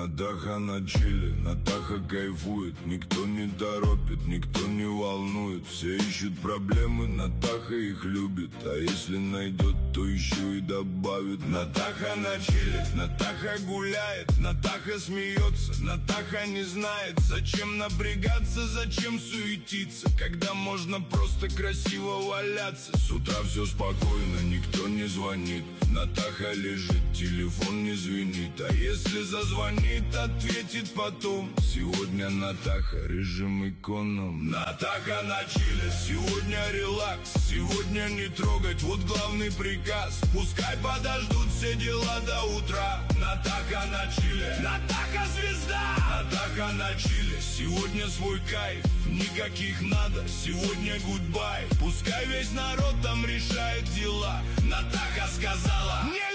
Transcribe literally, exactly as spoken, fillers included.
Натаха на чиле, Натаха кайфует. Никто не торопит, никто не волнует. Все ищут проблемы, Натаха их любит. А если найдет, то еще и добавит. Натаха на чиле, Натаха гуляет. Натаха смеется, Натаха не знает, зачем напрягаться, зачем суетиться, когда можно просто красиво валяться. С утра все спокойно, никто не звонит. Натаха лежит, телефон не звенит. А если зазвонит, ответит потом. Сегодня Натаха режим иконом. Натаха на чиле, сегодня релакс. Сегодня не трогать, вот главный приказ. Пускай подождут все дела до утра. Натаха на чиле, Натаха звезда. Натаха на чиле, сегодня свой кайф. Никаких надо, сегодня гудбай. Пускай весь народ там решает дела. Натаха сказала: не